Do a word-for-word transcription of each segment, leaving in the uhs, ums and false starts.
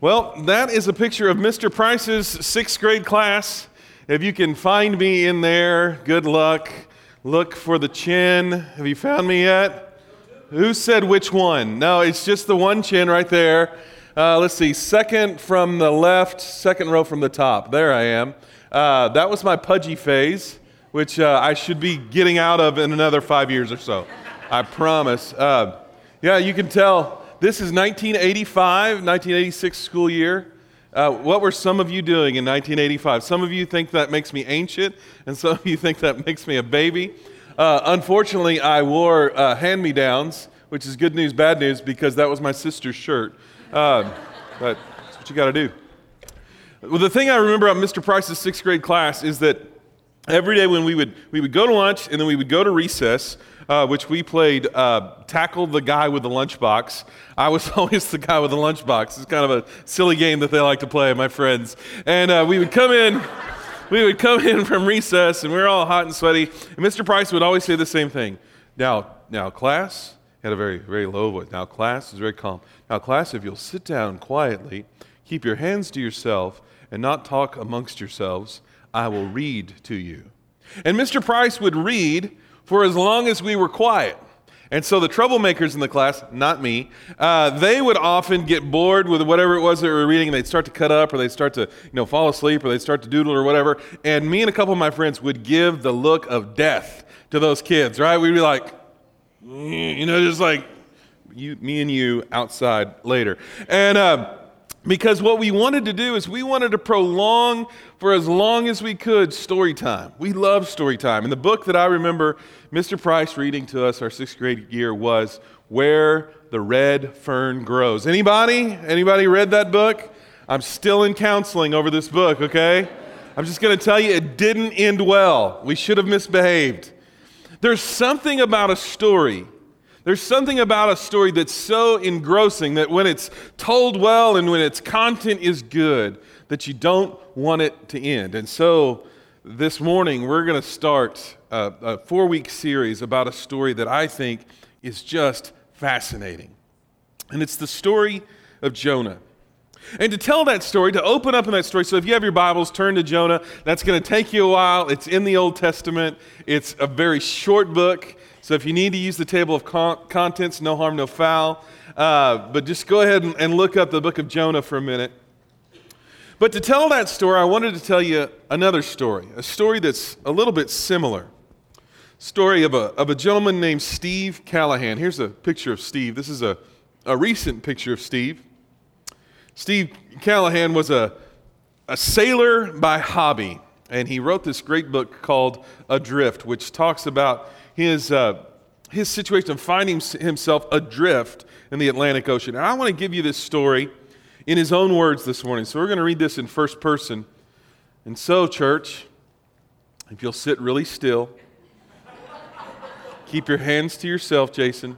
Well, that is a picture of Mister Price's sixth grade class. If you can find me in there, good luck. Look for the chin. Have you found me yet? Who said which one? No, it's just the one chin right there. Uh, let's see, second from the left, second row from the top. There I am. Uh, that was my pudgy phase, which uh, I should be getting out of in another five years or so. I promise. Uh, yeah, you can tell. This is nineteen eighty-five, nineteen eighty-six school year. Uh, what were some of you doing in nineteen eighty-five? Some of you think that makes me ancient, and some of you think that makes me a baby. Uh, unfortunately, I wore uh, hand-me-downs, which is good news, bad news, because that was my sister's shirt. Uh, but that's what you got to do. Well, the thing I remember about Mister Price's sixth grade class is that every day when we would we would go to lunch and then we would go to recess, uh, which we played uh, tackle the guy with the lunchbox. I was always the guy with the lunchbox. It's kind of a silly game that they like to play, my friends. And uh, we would come in, we would come in from recess, and we were all hot and sweaty. And Mister Price would always say the same thing. Now, now, class, he had a very, very low voice. Now, class is very calm. Now, class, if you'll sit down quietly, keep your hands to yourself, and not talk amongst yourselves, I will read to you. And Mister Price would read for as long as we were quiet. And so the troublemakers in the class, not me, uh, they would often get bored with whatever it was they were reading, and they'd start to cut up, or they'd start to you know, fall asleep, or they'd start to doodle, or whatever. And me and a couple of my friends would give the look of death to those kids, right? We'd be like, you know, just like, you, me and you outside later. And uh, because what we wanted to do is we wanted to prolong for as long as we could story time. We love story time. And the book that I remember Mister Price reading to us our sixth grade year was Where the Red Fern Grows. Anybody? Anybody read that book? I'm still in counseling over this book, okay? I'm just going to tell you it didn't end well. We should have misbehaved. There's something about a story There's something about a story that's so engrossing that when it's told well and when its content is good, that you don't want it to end. And so this morning, we're going to start a, a four-week series about a story that I think is just fascinating. And it's the story of Jonah. And to tell that story, to open up in that story, so if you have your Bibles, turn to Jonah. That's going to take you a while. It's in the Old Testament. It's a very short book. So if you need to use the table of con- contents, no harm, no foul. Uh, but just go ahead and, and look up the book of Jonah for a minute. But to tell that story, I wanted to tell you another story, a story that's a little bit similar. Story of a, of a gentleman named Steve Callahan. Here's a picture of Steve. This is a, a recent picture of Steve. Steve Callahan was a, a sailor by hobby, and he wrote this great book called Adrift, which talks about his uh, his situation of finding himself adrift in the Atlantic Ocean. And I want to give you this story in his own words this morning. So we're going to read this in first person. And so, church, if you'll sit really still, keep your hands to yourself, Jason,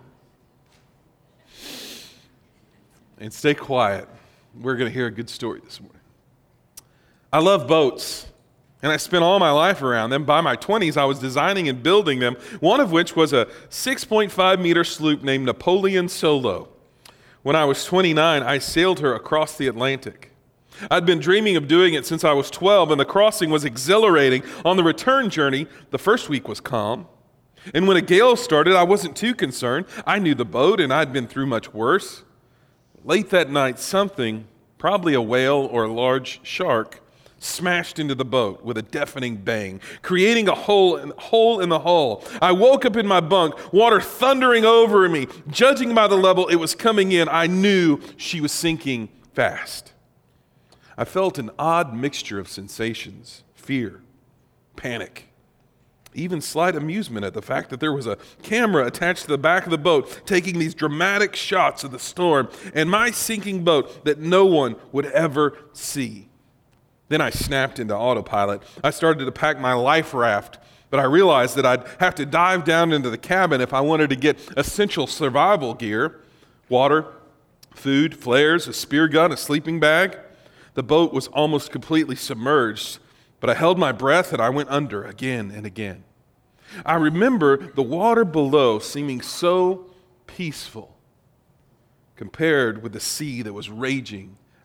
and stay quiet. We're going to hear a good story this morning. I love boats. And I spent all my life around them. By my twenties, I was designing and building them, one of which was a six point five meter sloop named Napoleon Solo. When I was twenty-nine, I sailed her across the Atlantic. I'd been dreaming of doing it since I was twelve, and the crossing was exhilarating. On the return journey, the first week was calm. And when a gale started, I wasn't too concerned. I knew the boat, and I'd been through much worse. Late that night, something, probably a whale or a large shark, smashed into the boat with a deafening bang, creating a hole in, hole in the hull. I woke up in my bunk, water thundering over me. Judging by the level it was coming in, I knew she was sinking fast. I felt an odd mixture of sensations, fear, panic, even slight amusement at the fact that there was a camera attached to the back of the boat taking these dramatic shots of the storm and my sinking boat that no one would ever see. Then I snapped into autopilot. I started to pack my life raft, but I realized that I'd have to dive down into the cabin if I wanted to get essential survival gear: water, food, flares, a spear gun, a sleeping bag. The boat was almost completely submerged, but I held my breath and I went under again and again. I remember the water below seeming so peaceful compared with the sea that was raging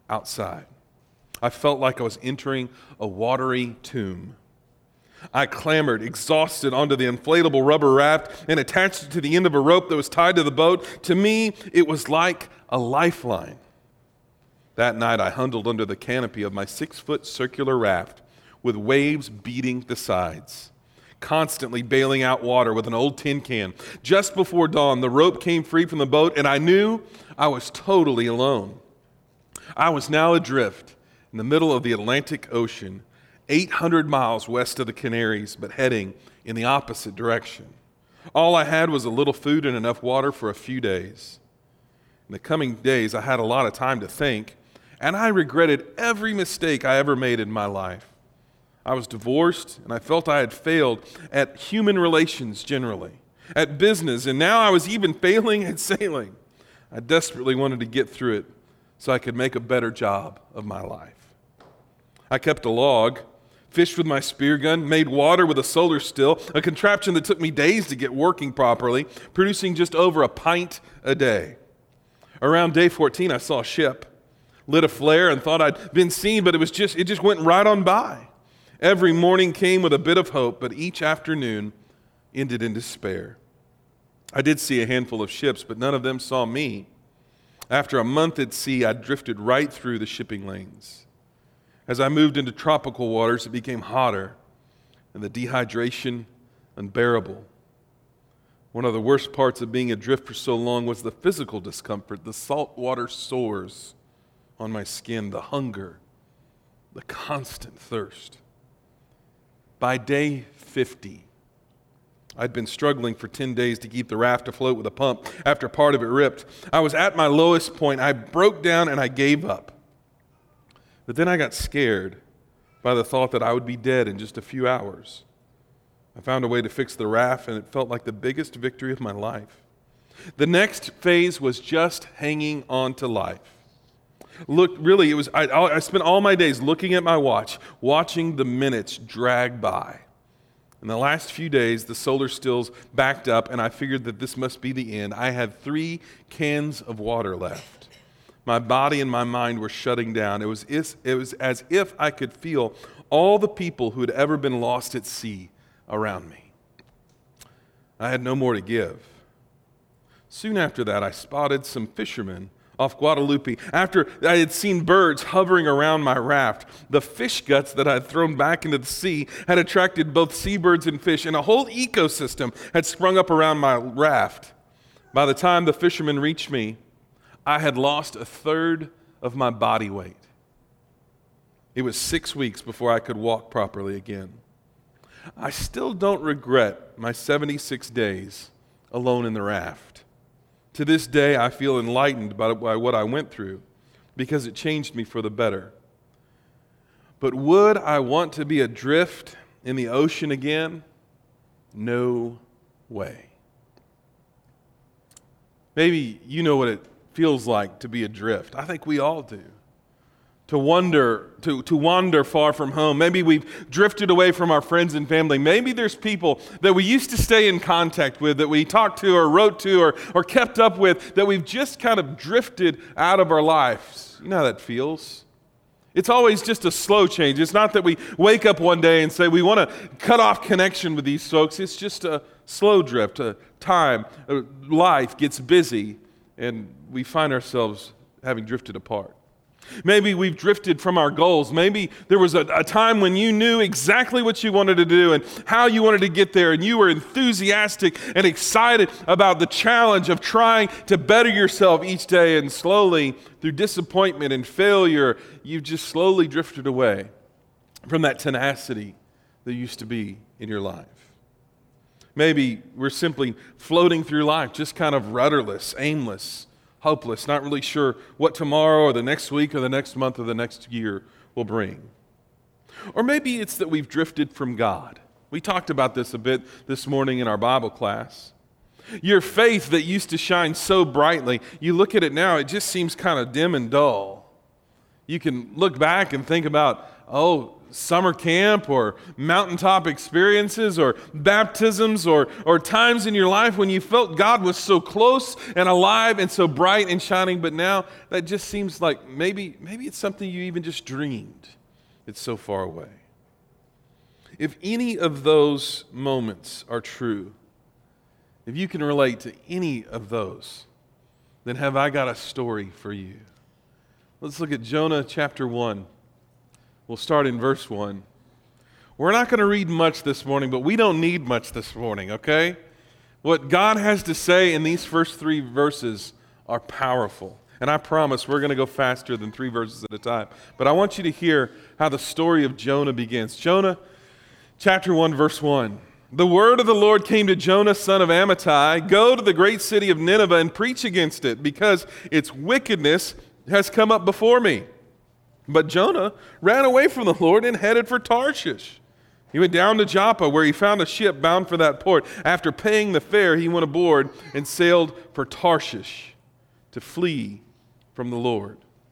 outside. I felt like I was entering a watery tomb. I clambered, exhausted, onto the inflatable rubber raft and attached it to the end of a rope that was tied to the boat. To me, it was like a lifeline. That night, I huddled under the canopy of my six-foot circular raft with waves beating the sides, constantly bailing out water with an old tin can. Just before dawn, the rope came free from the boat, and I knew I was totally alone. I was now adrift in the middle of the Atlantic Ocean, eight hundred miles west of the Canaries, but heading in the opposite direction. All I had was a little food and enough water for a few days. In the coming days, I had a lot of time to think, and I regretted every mistake I ever made in my life. I was divorced, and I felt I had failed at human relations generally, at business, and now I was even failing at sailing. I desperately wanted to get through it so I could make a better job of my life. I kept a log, fished with my spear gun, made water with a solar still, a contraption that took me days to get working properly, producing just over a pint a day. Around day fourteen, I saw a ship, lit a flare, and thought I'd been seen, but it was just it just went right on by. Every morning came with a bit of hope, but each afternoon ended in despair. I did see a handful of ships, but none of them saw me. After a month at sea, I drifted right through the shipping lanes. As I moved into tropical waters, it became hotter, and the dehydration unbearable. One of the worst parts of being adrift for so long was the physical discomfort, the saltwater sores on my skin, the hunger, the constant thirst. By day fifty, I'd been struggling for ten days to keep the raft afloat with a pump after part of it ripped. I was at my lowest point. I broke down and I gave up. But then I got scared by the thought that I would be dead in just a few hours. I found a way to fix the raft, and it felt like the biggest victory of my life. The next phase was just hanging on to life. Look, really, it was. I, I spent all my days looking at my watch, watching the minutes drag by. In the last few days, the solar stills backed up, and I figured that this must be the end. I had three cans of water left. My body and my mind were shutting down. It was, it was as if I could feel all the people who had ever been lost at sea around me. I had no more to give. Soon after that, I spotted some fishermen off Guadalupe. After I had seen birds hovering around my raft, the fish guts that I had thrown back into the sea had attracted both seabirds and fish, and a whole ecosystem had sprung up around my raft. By the time the fishermen reached me, I had lost a third of my body weight. It was six weeks before I could walk properly again. I still don't regret my seventy-six days alone in the raft. To this day, I feel enlightened by, by what I went through because it changed me for the better. But would I want to be adrift in the ocean again? No way. Maybe you know what it feels like to be adrift. I think we all do. To wander, to, to wander far from home. Maybe we've drifted away from our friends and family. Maybe there's people that we used to stay in contact with, that we talked to or wrote to or, or kept up with, that we've just kind of drifted out of our lives. You know how that feels. It's always just a slow change. It's not that we wake up one day and say we want to cut off connection with these folks. It's just a slow drift, a time. Life gets busy and we find ourselves having drifted apart. Maybe we've drifted from our goals. Maybe there was a, a time when you knew exactly what you wanted to do and how you wanted to get there, and you were enthusiastic and excited about the challenge of trying to better yourself each day, and slowly, through disappointment and failure, you've just slowly drifted away from that tenacity that used to be in your life. Maybe we're simply floating through life, just kind of rudderless, aimless, hopeless, not really sure what tomorrow or the next week or the next month or the next year will bring. Or maybe it's that we've drifted from God. We talked about this a bit this morning in our Bible class. Your faith that used to shine so brightly, you look at it now, it just seems kind of dim and dull. You can look back and think about, oh, summer camp or mountaintop experiences or baptisms or, or times in your life when you felt God was so close and alive and so bright and shining, but now that just seems like maybe, maybe it's something you even just dreamed. It's so far away. If any of those moments are true, if you can relate to any of those, then have I got a story for you. Let's look at Jonah chapter one. We'll start in verse one. We're not going to read much this morning, but we don't need much this morning, okay? What God has to say in these first three verses are powerful. And I promise we're going to go faster than three verses at a time. But I want you to hear how the story of Jonah begins. Jonah chapter one, verse one. The word of the Lord came to Jonah, son of Amittai. Go to the great city of Nineveh and preach against it, because its wickedness has come up before me. But Jonah ran away from the Lord and headed for Tarshish. He went down to Joppa, where he found a ship bound for that port. After paying the fare, he went aboard and sailed for Tarshish to flee from the Lord.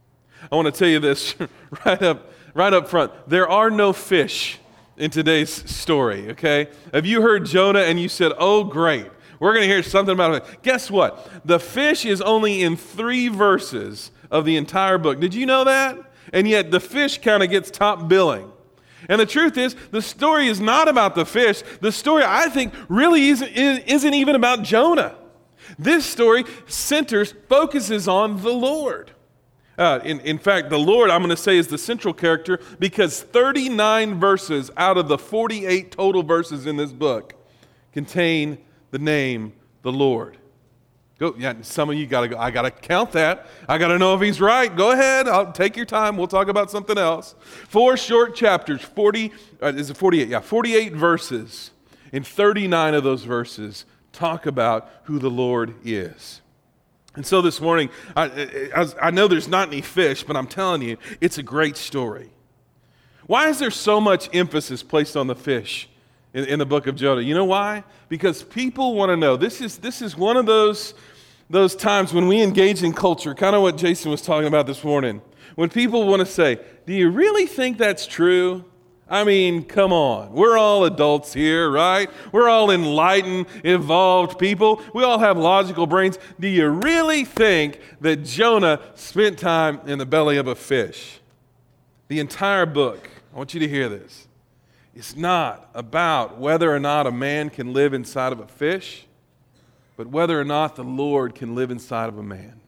I want to tell you this right up, right up front. There are no fish in today's story, okay? Have you heard Jonah and you said, oh, great, we're going to hear something about it? Guess what? The fish is only in three verses of the entire book. Did you know that? And yet the fish kind of gets top billing. And the truth is, the story is not about the fish. The story, I think, really isn't, isn't even about Jonah. This story centers, focuses on the Lord. Uh, in, in fact, the Lord, I'm going to say, is the central character, because thirty-nine verses out of the forty-eight total verses in this book contain the name the Lord. Go, yeah, some of you got to go, I got to count that. I got to know if he's right. Go ahead. I'll take your time. We'll talk about something else. Four short chapters, forty, uh, is it forty-eight? Yeah, forty-eight verses. And thirty-nine of those verses talk about who the Lord is. And so this morning, I, I, I know there's not any fish, but I'm telling you, it's a great story. Why is there so much emphasis placed on the fish in, in the book of Jonah? You know why? Because people want to know. This is, this is one of those, those times when we engage in culture, kind of what Jason was talking about this morning, when people want to say, do you really think that's true? I mean, come on. We're all adults here, right? We're all enlightened, evolved people. We all have logical brains. Do you really think that Jonah spent time in the belly of a fish? The entire book, I want you to hear this, it's not about whether or not a man can live inside of a fish, but whether or not the Lord can live inside of a man.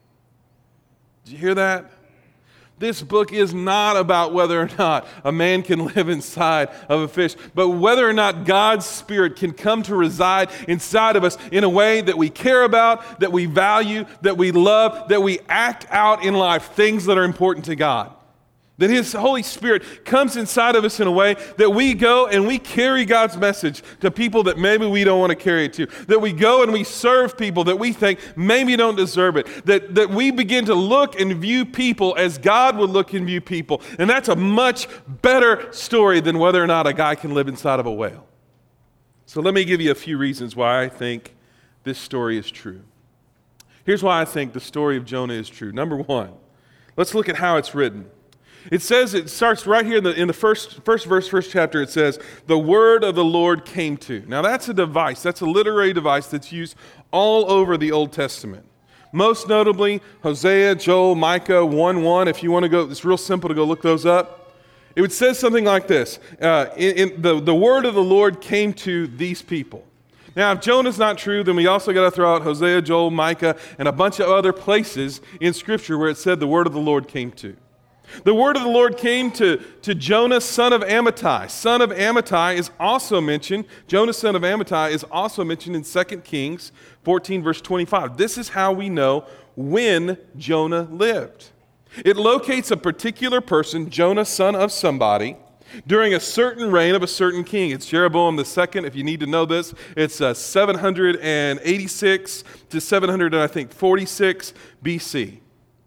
Did you hear that? This book is not about whether or not a man can live inside of a fish, but whether or not God's Spirit can come to reside inside of us in a way that we care about, that we value, that we love, that we act out in life, things that are important to God. That His Holy Spirit comes inside of us in a way that we go and we carry God's message to people that maybe we don't want to carry it to. That we go and we serve people that we think maybe don't deserve it. That, that we begin to look and view people as God would look and view people. And that's a much better story than whether or not a guy can live inside of a whale. So let me give you a few reasons why I think this story is true. Here's why I think the story of Jonah is true. Number one, let's look at how it's written. It says, it starts right here in the, in the first, first verse, first chapter, it says, the word of the Lord came to. Now that's a device, that's a literary device that's used all over the Old Testament. Most notably, Hosea, Joel, Micah one one, if you want to go, it's real simple to go look those up. It would say something like this, uh, in, in the, the word of the Lord came to these people. Now, if Jonah's not true, then we also got to throw out Hosea, Joel, Micah, and a bunch of other places in Scripture where it said the word of the Lord came to. The word of the Lord came to, to Jonah, son of Amittai. Son of Amittai is also mentioned, Jonah, son of Amittai, is also mentioned in Second Kings fourteen, verse twenty-five. This is how we know when Jonah lived. It locates a particular person, Jonah, son of somebody, during a certain reign of a certain king. It's Jeroboam the second, if you need to know this. It's uh, seven hundred eighty-six to seven hundred, I think, forty-six B C.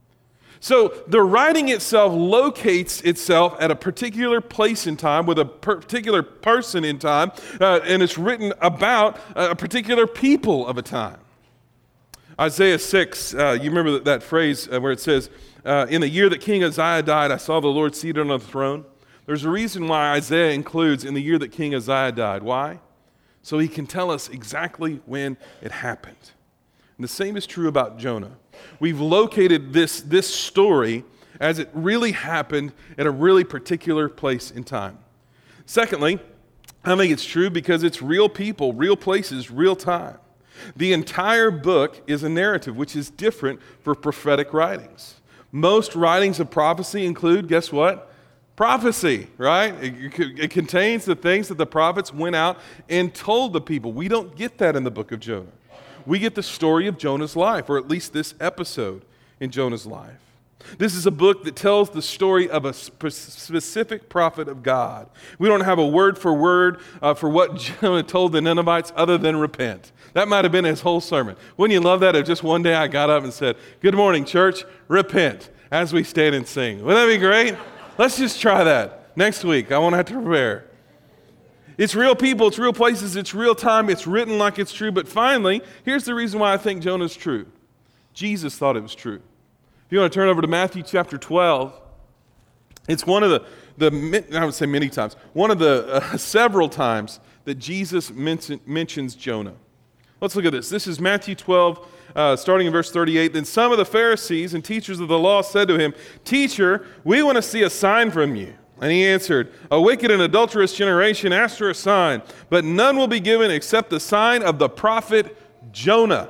So the writing itself locates itself at a particular place in time with a particular person in time, uh, and it's written about a particular people of a time. Isaiah six, uh, you remember that, that phrase uh, where it says, uh, in the year that King Uzziah died, I saw the Lord seated on the throne. There's a reason why Isaiah includes in the year that King Uzziah died. Why? So he can tell us exactly when it happened. And the same is true about Jonah. We've located this, this story as it really happened at a really particular place in time. Secondly, I think it's true because it's real people, real places, real time. The entire book is a narrative, which is different for prophetic writings. Most writings of prophecy include, guess what? Prophecy, right? It, it contains the things that the prophets went out and told the people. We don't get that in the book of Jonah. We get the story of Jonah's life, or at least this episode in Jonah's life. This is a book that tells the story of a sp- specific prophet of God. We don't have a word for word uh, for what Jonah told the Ninevites other than repent. That might have been his whole sermon. Wouldn't you love that if just one day I got up and said, "Good morning, church, repent," as we stand and sing? Wouldn't that be great? Let's just try that next week. I won't have to prepare. It's real people, it's real places, it's real time, it's written like it's true. But finally, here's the reason why I think Jonah's true. Jesus thought it was true. If you want to turn over to Matthew chapter twelve, it's one of the, the I would say many times, one of the uh, several times that Jesus mention, mentions Jonah. Let's look at this. This is Matthew twelve, uh, starting in verse thirty-eight. Then some of the Pharisees and teachers of the law said to him, "Teacher, we want to see a sign from you." And he answered, "A wicked and adulterous generation asks for a sign, but none will be given except the sign of the prophet Jonah.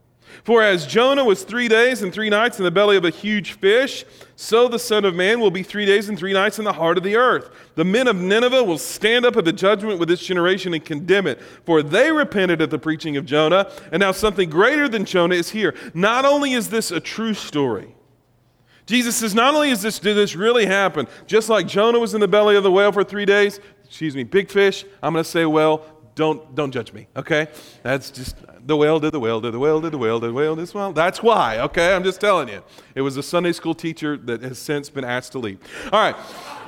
For as Jonah was three days and three nights in the belly of a huge fish, so the Son of Man will be three days and three nights in the heart of the earth. The men of Nineveh will stand up at the judgment with this generation and condemn it, for they repented at the preaching of Jonah, and now something greater than Jonah is here." Not only is this a true story, Jesus says, not only is this, did this really happen, just like Jonah was in the belly of the whale for three days, excuse me, big fish, I'm going to say whale, don't, don't judge me, okay? That's just, the whale did the whale did the whale did the whale did the whale did the whale. That's why, okay? I'm just telling you. It was a Sunday school teacher that has since been asked to leave. All right.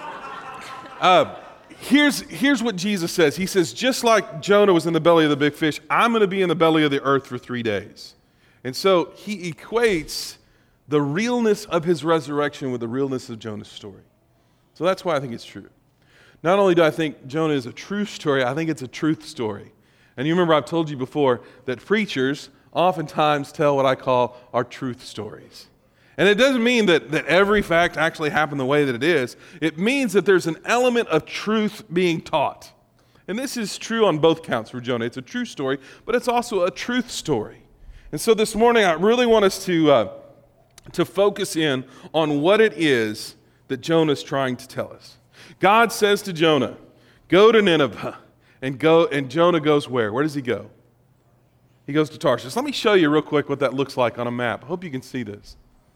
Uh, here's, here's what Jesus says. He says, just like Jonah was in the belly of the big fish, I'm going to be in the belly of the earth for three days. And so he equates the realness of his resurrection with the realness of Jonah's story. So that's why I think it's true. Not only do I think Jonah is a true story, I think it's a truth story. And you remember I've told you before that preachers oftentimes tell what I call our truth stories. And it doesn't mean that, that every fact actually happened the way that it is. It means that there's an element of truth being taught. And this is true on both counts for Jonah. It's a true story, but it's also a truth story. And so this morning I really want us to... Uh, to focus in on what it is that Jonah's trying to tell us. God says to Jonah, "Go to Nineveh," and go. And Jonah goes where? Where does he go? He goes to Tarshish. Let me show you real quick what that looks like on a map. I hope you can see this.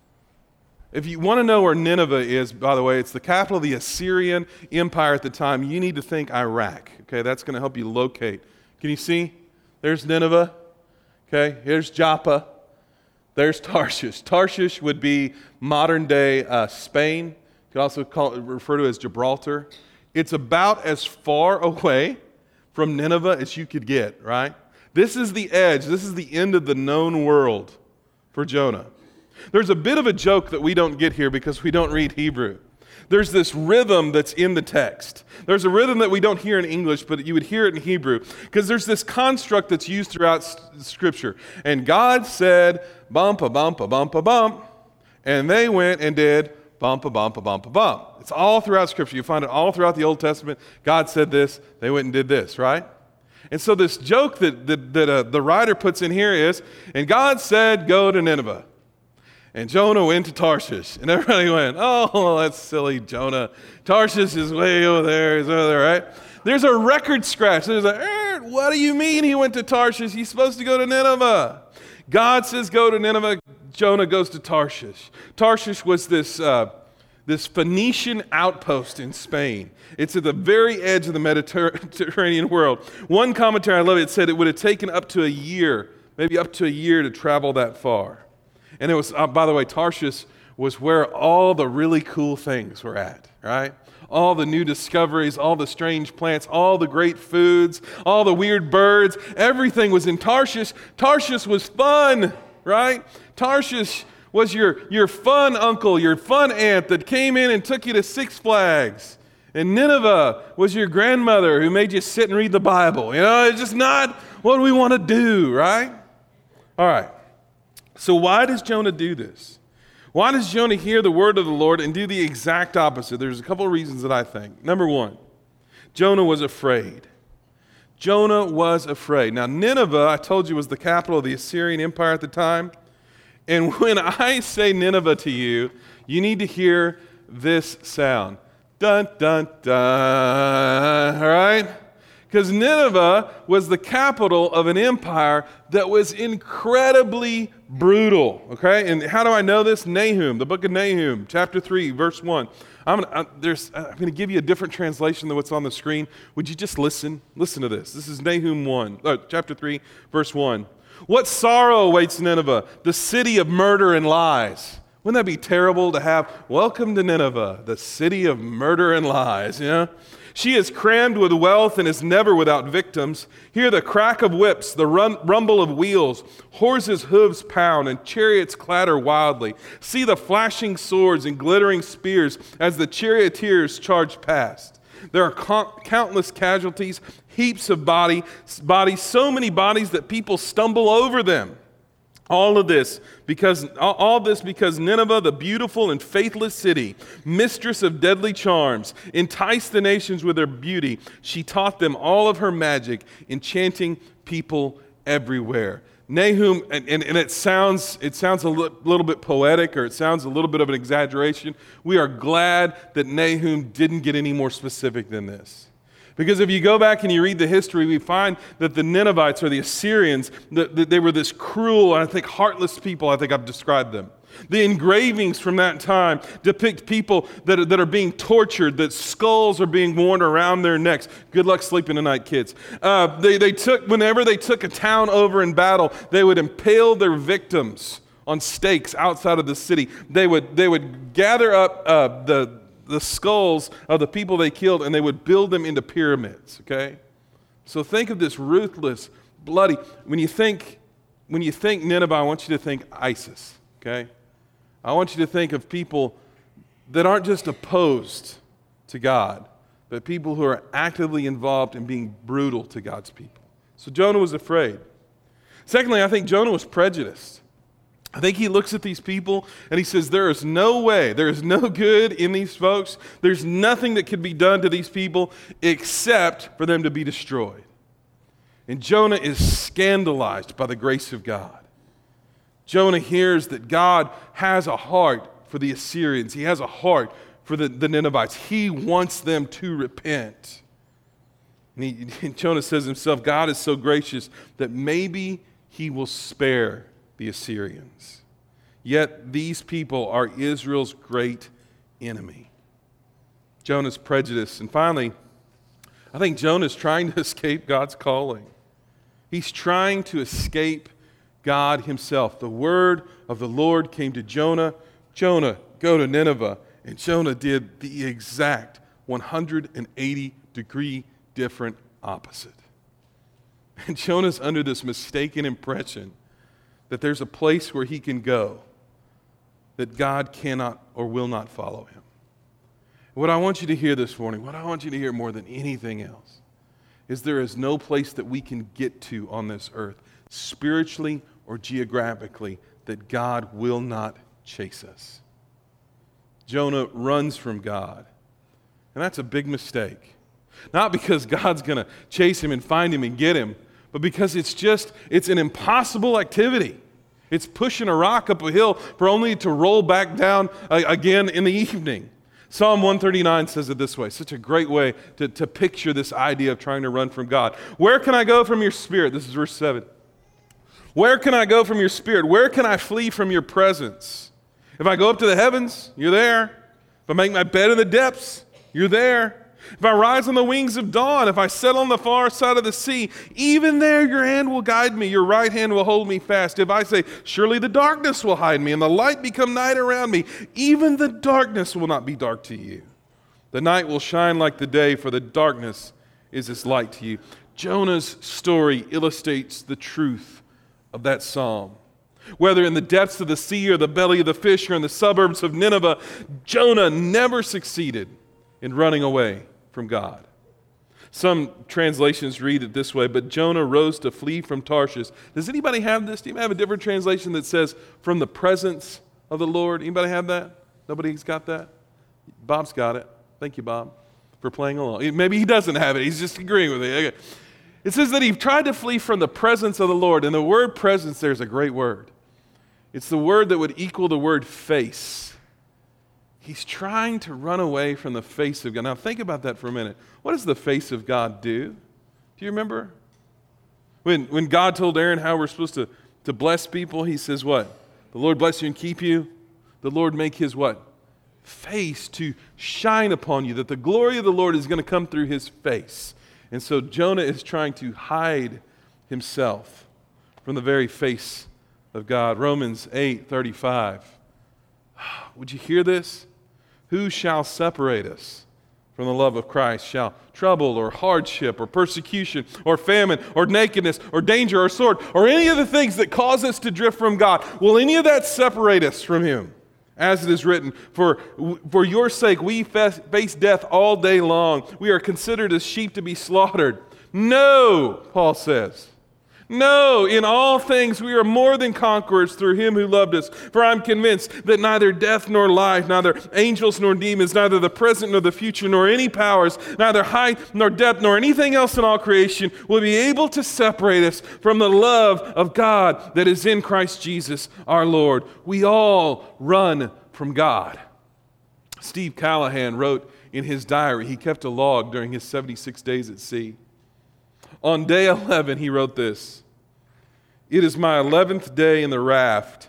If you want to know where Nineveh is, by the way, it's the capital of the Assyrian Empire at the time. You need to think Iraq. Okay, that's going to help you locate. Can you see? There's Nineveh. Okay, here's Joppa. There's Tarshish. Tarshish would be modern-day uh, Spain. You could also call it, refer to it as Gibraltar. It's about as far away from Nineveh as you could get, right? This is the edge. This is the end of the known world for Jonah. There's a bit of a joke that we don't get here because we don't read Hebrew. There's this rhythm that's in the text. There's a rhythm that we don't hear in English, but you would hear it in Hebrew, because there's this construct that's used throughout Scripture. And God said, bump a bump a bump a bump, and they went and did bump a bump a bump a bump. It's all throughout Scripture. You find it all throughout the Old Testament. God said this, they went and did this, right? And so this joke that, that, that uh, the writer puts in here is, and God said, "Go to Nineveh." And Jonah went to Tarshish. And everybody went, "Oh, that's silly, Jonah. Tarshish is way over there. He's over there," right? There's a record scratch. There's a, eh, what do you mean he went to Tarshish? He's supposed to go to Nineveh. God says go to Nineveh. Jonah goes to Tarshish. Tarshish was this, uh, this Phoenician outpost in Spain. It's at the very edge of the Mediterranean world. One commentary, I love it, it said it would have taken up to a year, maybe up to a year to travel that far. And it was, uh, by the way, Tarshish was where all the really cool things were at, right? All the new discoveries, all the strange plants, all the great foods, all the weird birds, everything was in Tarshish. Tarshish was fun, right? Tarshish was your, your fun uncle, your fun aunt that came in and took you to Six Flags. And Nineveh was your grandmother who made you sit and read the Bible. You know, it's just not what we want to do, right? All right. So why does Jonah do this? Why does Jonah hear the word of the Lord and do the exact opposite? There's a couple of reasons that I think. Number one, Jonah was afraid. Jonah was afraid. Now, Nineveh, I told you, was the capital of the Assyrian Empire at the time. And when I say Nineveh to you, you need to hear this sound. Dun, dun, dun. All right? Because Nineveh was the capital of an empire that was incredibly brutal. Okay? And how do I know this? Nahum, the book of Nahum, chapter three, verse one. I'm gonna, I'm, there's, I'm going to give you a different translation than what's on the screen. Would you just listen? Listen to this. This is Nahum one, uh, chapter three, verse one. What sorrow awaits Nineveh, the city of murder and lies. Wouldn't that be terrible to have, welcome to Nineveh, the city of murder and lies, you know? She is crammed with wealth and is never without victims. Hear the crack of whips, the run, rumble of wheels, horses' hooves pound, and chariots clatter wildly. See the flashing swords and glittering spears as the charioteers charge past. There are co- countless casualties, heaps of body, bodies, so many bodies that people stumble over them. All of this because all this because Nineveh, the beautiful and faithless city, mistress of deadly charms, enticed the nations with her beauty. She taught them all of her magic, enchanting people everywhere. Nahum, and, and, and it sounds it sounds a li- little bit poetic, or it sounds a little bit of an exaggeration. We are glad that Nahum didn't get any more specific than this. Because if you go back and you read the history, we find that the Ninevites, or the Assyrians, that, that they were this cruel, and I think heartless people. I think I've described them. The engravings from that time depict people that are, that are being tortured, that skulls are being worn around their necks. Good luck sleeping tonight, kids. Uh, they, they took, whenever they took a town over in battle, they would impale their victims on stakes outside of the city. They would, they would gather up uh, the the skulls of the people they killed, and they would build them into pyramids, okay? So think of this ruthless, bloody, when you think, when you think Nineveh, I want you to think ISIS, okay? I want you to think of people that aren't just opposed to God, but people who are actively involved in being brutal to God's people. So Jonah was afraid. Secondly, I think Jonah was prejudiced. I think he looks at these people and he says, there is no way, there is no good in these folks. There's nothing that could be done to these people except for them to be destroyed. And Jonah is scandalized by the grace of God. Jonah hears that God has a heart for the Assyrians. He has a heart for the, the Ninevites. He wants them to repent. And, he, and Jonah says himself, God is so gracious that maybe he will spare the Assyrians. Yet these people are Israel's great enemy. Jonah's prejudice. And finally, I think Jonah's trying to escape God's calling. He's trying to escape God himself. The word of the Lord came to Jonah. Jonah, go to Nineveh. And Jonah did the exact one hundred eighty degree different opposite. And Jonah's under this mistaken impression that there's a place where he can go that God cannot or will not follow him. What I want you to hear this morning, what I want you to hear more than anything else, is there is no place that we can get to on this earth, spiritually or geographically, that God will not chase us. Jonah runs from God, and that's a big mistake. Not because God's going to chase him and find him and get him, but because it's just, it's an impossible activity. It's pushing a rock up a hill for only to roll back down uh, again in the evening. Psalm one thirty-nine says it this way, such a great way to, to picture this idea of trying to run from God. Where can I go from your spirit? This is verse seven. Where can I go from your spirit? Where can I flee from your presence? If I go up to the heavens, you're there. If I make my bed in the depths, you're there. If I rise on the wings of dawn, if I settle on the far side of the sea, even there your hand will guide me, your right hand will hold me fast. If I say, surely the darkness will hide me, and the light become night around me, even the darkness will not be dark to you. The night will shine like the day, for the darkness is as light to you. Jonah's story illustrates the truth of that psalm. Whether in the depths of the sea or the belly of the fish or in the suburbs of Nineveh, Jonah never succeeded in running away from God. Some translations read it this way, but Jonah rose to flee from Tarshish. Does anybody have this? Do you have a different translation that says, from the presence of the Lord? Anybody have that? Nobody's got that? Bob's got it. Thank you, Bob, for playing along. Maybe he doesn't have it. He's just agreeing with me. Okay. It says that he tried to flee from the presence of the Lord. And the word presence there is a great word. It's the word that would equal the word face. He's trying to run away from the face of God. Now think about that for a minute. What does the face of God do? Do you remember? When, when God told Aaron how we're supposed to, to bless people, he says what? The Lord bless you and keep you. The Lord make his what? Face to shine upon you, that the glory of the Lord is going to come through his face. And so Jonah is trying to hide himself from the very face of God. Romans eight thirty-five. Would you hear this? Who shall separate us from the love of Christ? Shall trouble or hardship or persecution or famine or nakedness or danger or sword or any of the things that cause us to drift from God, will any of that separate us from him? As it is written, for, for your sake we face death all day long. We are considered as sheep to be slaughtered. No, Paul says. No, in all things we are more than conquerors through him who loved us. For I'm convinced that neither death nor life, neither angels nor demons, neither the present nor the future, nor any powers, neither height nor depth, nor anything else in all creation will be able to separate us from the love of God that is in Christ Jesus our Lord. We all run from God. Steve Callahan wrote in his diary, he kept a log during his seventy-six days at sea. On day eleven, he wrote this: "It is my eleventh day in the raft.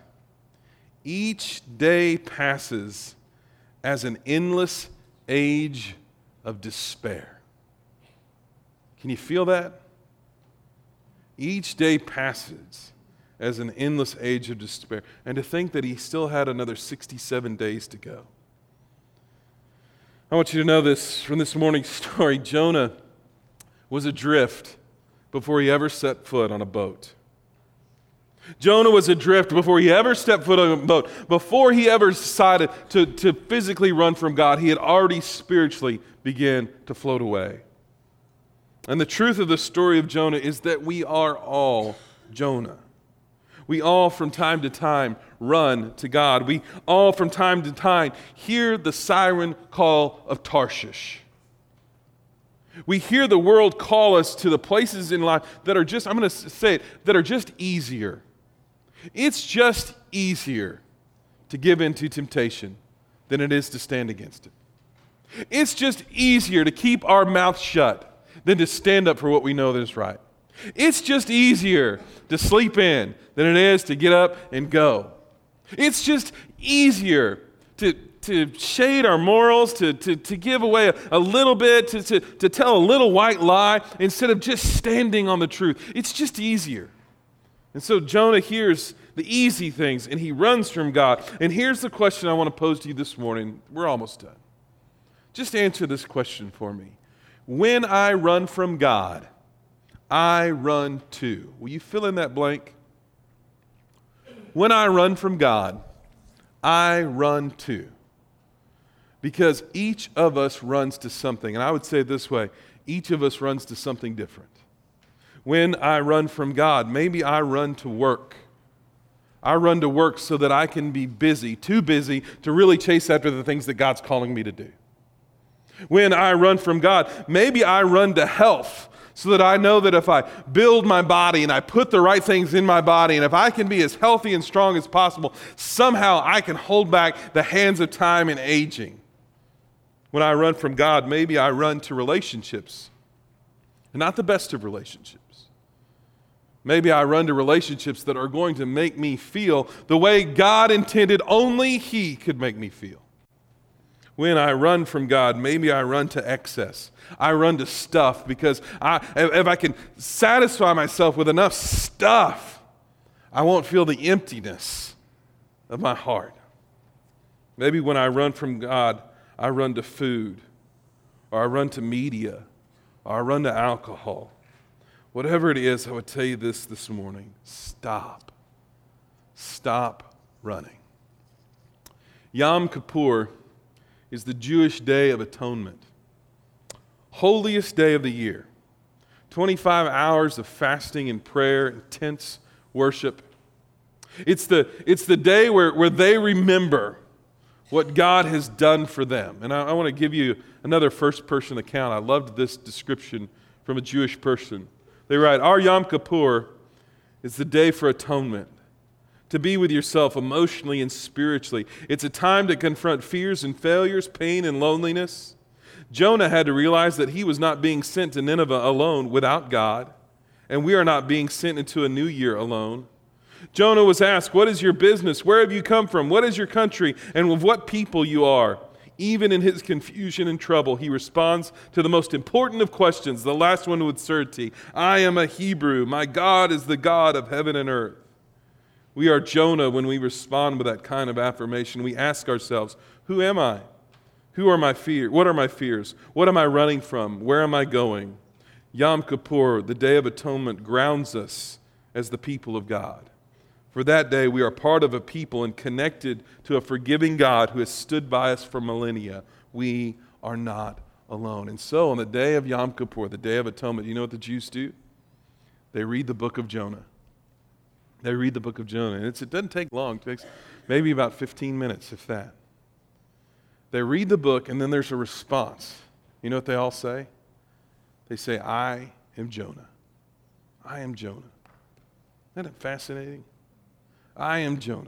Each day passes as an endless age of despair." Can you feel that? Each day passes as an endless age of despair. And to think that he still had another sixty-seven days to go. I want you to know this from this morning's story. Jonah was adrift before he ever set foot on a boat. Jonah was adrift before he ever stepped foot on a boat. Before he ever decided to, to physically run from God, he had already spiritually begun to float away. And the truth of the story of Jonah is that we are all Jonah. We all from time to time run to God. We all from time to time hear the siren call of Tarshish. We hear the world call us to the places in life that are just, I'm going to say it, that are just easier. It's just easier to give in to temptation than it is to stand against it. It's just easier to keep our mouth shut than to stand up for what we know that is right. It's just easier to sleep in than it is to get up and go. It's just easier to to shade our morals, to, to, to give away a, a little bit, to, to, to tell a little white lie instead of just standing on the truth. It's just easier. And so Jonah hears the easy things and he runs from God. And here's the question I want to pose to you this morning. We're almost done. Just answer this question for me. When I run from God, I run to. Will you fill in that blank? When I run from God, I run to. Because each of us runs to something. And I would say it this way, each of us runs to something different. When I run from God, maybe I run to work. I run to work so that I can be busy, too busy to really chase after the things that God's calling me to do. When I run from God, maybe I run to health so that I know that if I build my body and I put the right things in my body, and if I can be as healthy and strong as possible, somehow I can hold back the hands of time and aging. When I run from God, maybe I run to relationships, and not the best of relationships. Maybe I run to relationships that are going to make me feel the way God intended only He could make me feel. When I run from God, maybe I run to excess. I run to stuff because I, if I can satisfy myself with enough stuff, I won't feel the emptiness of my heart. Maybe when I run from God, I run to food, or I run to media, or I run to alcohol. Whatever it is, I would tell you this this morning. Stop. Stop running. Yom Kippur is the Jewish Day of Atonement. Holiest day of the year. twenty-five hours of fasting and prayer, intense worship. It's the, it's the day where, where they remember what God has done for them. And I, I want to give you another first-person account. I loved this description from a Jewish person. They write, our Yom Kippur is the day for atonement, to be with yourself emotionally and spiritually. It's a time to confront fears and failures, pain and loneliness. Jonah had to realize that he was not being sent to Nineveh alone without God, and we are not being sent into a new year alone. Jonah was asked, what is your business? Where have you come from? What is your country? And with what people you are? Even in his confusion and trouble, he responds to the most important of questions, the last one with certainty. I am a Hebrew. My God is the God of heaven and earth. We are Jonah when we respond with that kind of affirmation. We ask ourselves, who am I? Who are my fears? What are my fears? What am I running from? Where am I going? Yom Kippur, the Day of Atonement, grounds us as the people of God. For that day, we are part of a people and connected to a forgiving God who has stood by us for millennia. We are not alone. And so on the day of Yom Kippur, the Day of Atonement, you know what the Jews do? They read the book of Jonah. They read the book of Jonah. And it's, it doesn't take long. It takes maybe about fifteen minutes, if that. They read the book, and then there's a response. You know what they all say? They say, I am Jonah. I am Jonah. Isn't that fascinating? I am Jonah.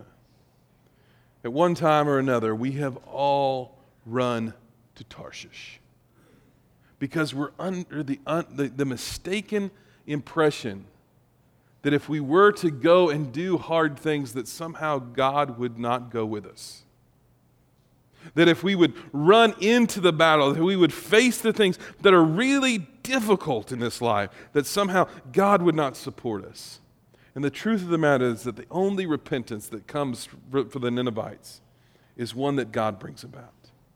At one time or another, we have all run to Tarshish because we're under the, un, the, the mistaken impression that if we were to go and do hard things, that somehow God would not go with us. That if we would run into the battle, that we would face the things that are really difficult in this life, that somehow God would not support us. And the truth of the matter is that the only repentance that comes for the Ninevites is one that God brings about.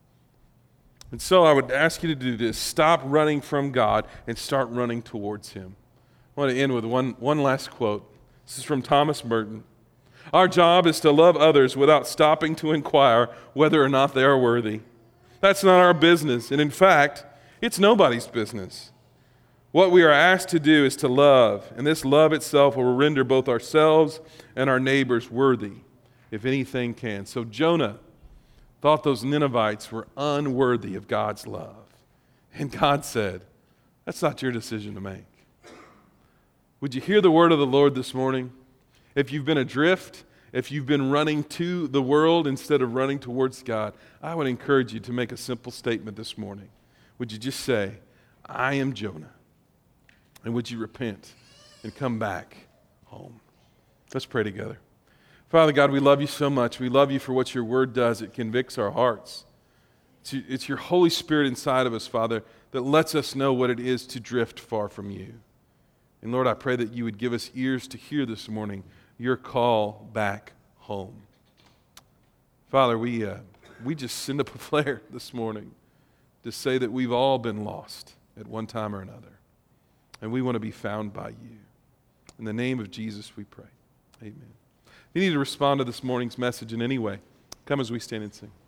And so I would ask you to do this. Stop running from God and start running towards Him. I want to end with one, one last quote. This is from Thomas Merton. Our job is to love others without stopping to inquire whether or not they are worthy. That's not our business. And in fact, it's nobody's business. What we are asked to do is to love, and this love itself will render both ourselves and our neighbors worthy, if anything can. So Jonah thought those Ninevites were unworthy of God's love. And God said, that's not your decision to make. Would you hear the word of the Lord this morning? If you've been adrift, if you've been running to the world instead of running towards God, I would encourage you to make a simple statement this morning. Would you just say, I am Jonah? And would you repent and come back home? Let's pray together. Father God, we love you so much. We love you for what your word does. It convicts our hearts. It's your Holy Spirit inside of us, Father, that lets us know what it is to drift far from you. And Lord, I pray that you would give us ears to hear this morning your call back home. Father, we, uh, we just send up a flare this morning to say that we've all been lost at one time or another. And we want to be found by you. In the name of Jesus, we pray. Amen. If you need to respond to this morning's message in any way, come as we stand and sing.